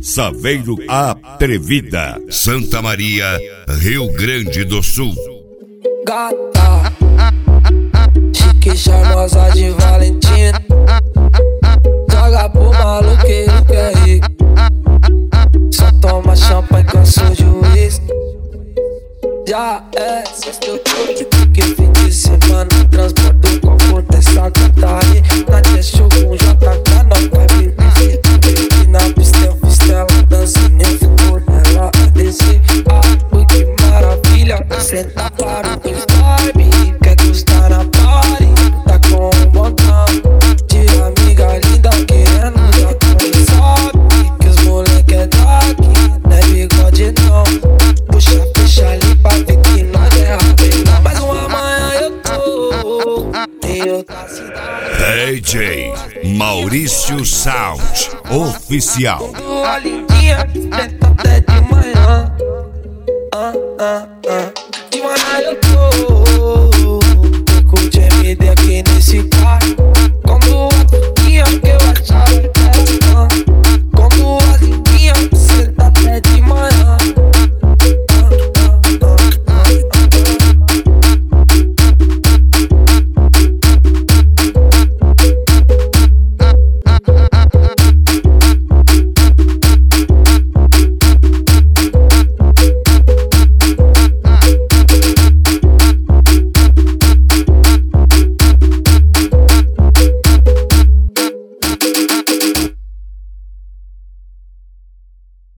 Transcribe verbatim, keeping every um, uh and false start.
Saveiro Atrevida, Santa Maria, Rio Grande do Sul. Gata, chique charmosa de Valentina, joga pro maluqueiro que é rico, só toma champanhe com seu juiz. Já é sexto truque, porque fim de semana transporta o copo dessa gata aí. Na testa com J K, não vai me mexer. E na pista eu fiz tela, dancinha, eu fui por ela a descer. Ah, ui, que maravilha, senta para o vibe. Quer gostar na party, tá com um montão de amiga linda querendo já também sabe que os moleque é daqui, não é bigode não. Puxa, puxa ali pra ver que nós é rápido. Mas uma amanhã eu tô em outra cidade. D J Maurício Sound Oficial. A lindinha tenta até de manhã. Ah, ah, ah. De manhã eu tô tô com o J M D aqui nesse quarto.